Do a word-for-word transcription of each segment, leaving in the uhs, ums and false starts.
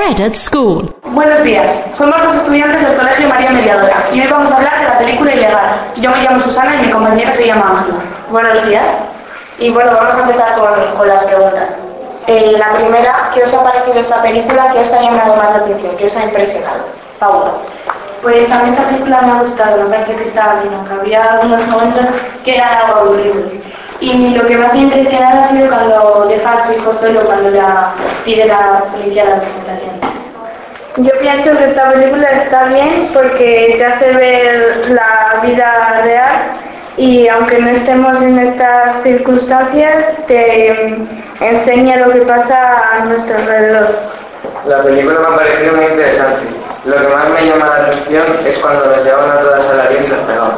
Fred at School. Buenos días, somos los estudiantes del Colegio María Mediadora y hoy vamos a hablar de la película Ilegal. Yo me llamo Susana y mi compañera se llama Ángela. Buenos días. Y bueno, vamos a empezar con, con las preguntas. Eh, la primera, ¿qué os ha parecido esta película? ¿Qué os ha llamado más la atención? ¿Qué os ha impresionado? Paula. Pues a mí esta película me ha gustado, me parece que estaba bien, aunque había algunos momentos que eran algo aburridos. Y lo que más me ha impresionado ha sido cuando deja a su hijo solo, cuando la pide la policía la documentación. Yo pienso que esta película está bien porque te hace ver la vida real y aunque no estemos en estas circunstancias, te enseña lo que pasa a nuestro alrededor. La película me ha parecido muy interesante. Lo que más me llama la atención es cuando les llevaban a todas a la avión y las pegaban.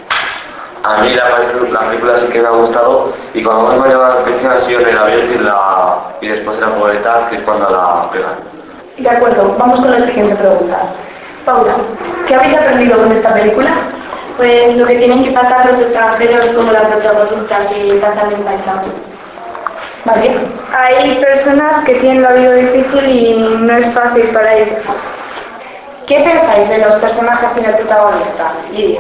A mí la, la película sí que me ha gustado y cuando más me ha llamado la atención ha sido en el avión y, la, y después de la pubertad, que es cuando la pegan. De acuerdo, vamos con la siguiente pregunta. Paula, ¿qué habéis aprendido con esta película? Pues lo que tienen que pasar los extranjeros como la protagonista que pasan en paisaje. Vale. Hay personas que tienen la vida difícil y no es fácil para ellos. ¿Qué pensáis de los personajes y del protagonista? Lidia.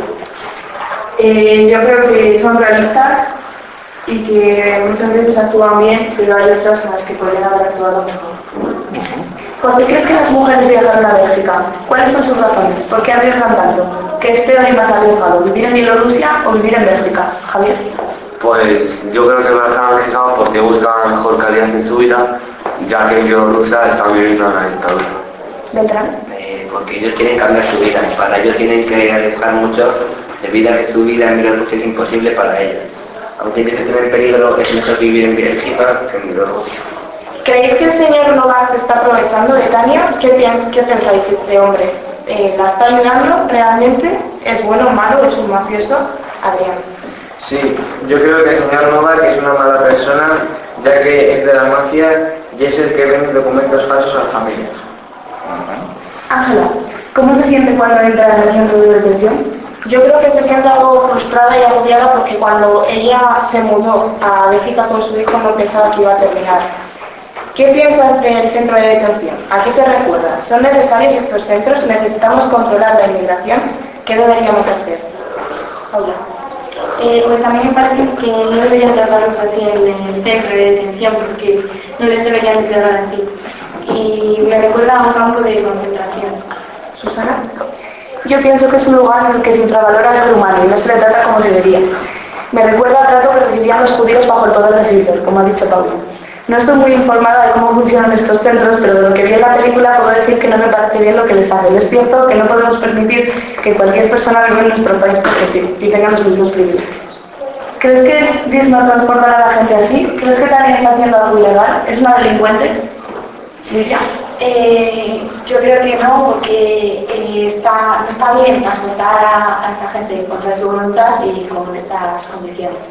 Eh, yo creo que son realistas y que muchas veces actúan bien, pero hay otras en las que podrían haber actuado mejor. ¿Por qué crees que las mujeres viajaron a Bélgica? ¿Cuáles son sus razones? ¿Por qué arriesgan tanto? ¿Qué es peor y más arriesgado? ¿Vivir en Bielorrusia o vivir en Bélgica? Javier. Pues yo creo que viajan a Bélgica porque buscan mejor calidad en su vida, ya que en Bielorrusia están viviendo una dictadura. ¿Beltrán? Eh, porque ellos quieren cambiar su vida y para ellos tienen que arriesgar mucho debido a que su vida en Bielorrusia es imposible para ellos. Aunque ellos estén en peligro, es mejor vivir en Bélgica que en Bielorrusia. ¿Creéis que el señor Novak se está aprovechando de Tania? ¿Qué, qué pensáis de este hombre? Eh, ¿La está ayudando realmente? ¿Es bueno o malo? ¿Es un mafioso? Adrián. Sí, yo creo que el señor Novak es una mala persona, ya que es de la mafia y es el que vende documentos falsos a las familias. Ángela, ¿cómo se siente cuando entra en el centro de detención? Yo creo que se siente algo frustrada y agobiada porque cuando ella se mudó a Bélgica con su hijo no pensaba que iba a terminar. ¿Qué piensas del centro de detención? ¿A qué te recuerda? ¿Son necesarios estos centros? ¿Necesitamos controlar la inmigración? ¿Qué deberíamos hacer? Paula. Eh, pues a mí me parece que no deberían tratarlos así en el centro de detención porque no les deberían de tratar así. Y me recuerda a un campo de concentración. ¿Susana? Yo pienso que es un lugar en el que se infravalora al ser humano y no se le trata como debería. Me recuerda al trato que recibían los judíos bajo el poder de Hitler, como ha dicho Pablo. No estoy muy informada de cómo funcionan estos centros, pero de lo que vi en la película puedo decir que no me parece bien lo que les hacen. Es cierto que no podemos permitir que cualquier persona viva en nuestro país porque sí, y tenga los mismos privilegios. ¿Crees que es digno transportar a la gente así? ¿Crees que Tania está haciendo algo ilegal? ¿Es una delincuente? ¿Lidia? Eh, yo creo que no, porque eh, está, no está bien transportar a, a esta gente contra su voluntad y con estas condiciones.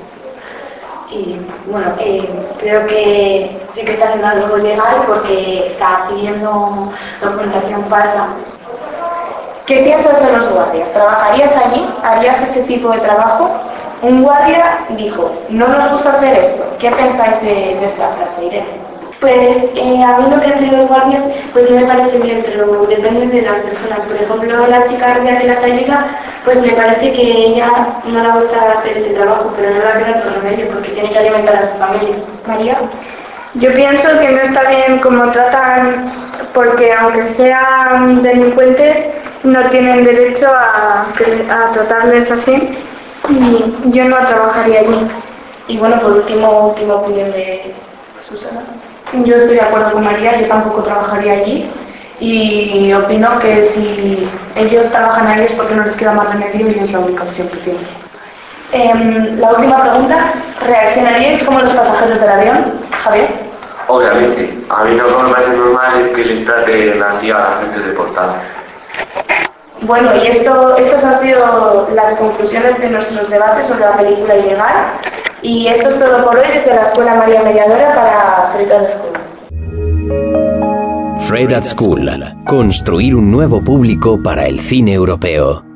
Y bueno, eh, creo que sí que está haciendo algo ilegal porque está pidiendo documentación falsa. ¿Qué piensas de los guardias? ¿Trabajarías allí? ¿Harías ese tipo de trabajo? Un guardia dijo, no nos gusta hacer esto. ¿Qué pensáis de, de esta frase, Irene? Pues eh, a mí lo que hacen los guardias pues no me parece bien, pero depende de las personas. Por ejemplo, la chica rubia de la Sailica, pues me parece que ella no le gusta hacer ese trabajo, pero no la queda otro remedio porque tiene que alimentar a su familia. María. Yo pienso que no está bien cómo tratan, porque aunque sean delincuentes, no tienen derecho a, a tratarles así y yo no trabajaría allí. Y bueno, por último, última opinión de Susana. Yo estoy de acuerdo con María, yo tampoco trabajaría allí y opino que si ellos trabajan ahí es porque no les queda más remedio y es la única opción que tienen. Eh, la última pregunta, ¿reaccionaríais como los pasajeros del avión? Javier. Obviamente, a mí no me parece normal es que les traten así a la gente deportada. Bueno, y esto, estas han sido las conclusiones de nuestros debates sobre la película Ilegal. Y esto es todo por hoy desde la Escuela María Mediadora para Fred at School. Fred at School. Construir un nuevo público para el cine europeo.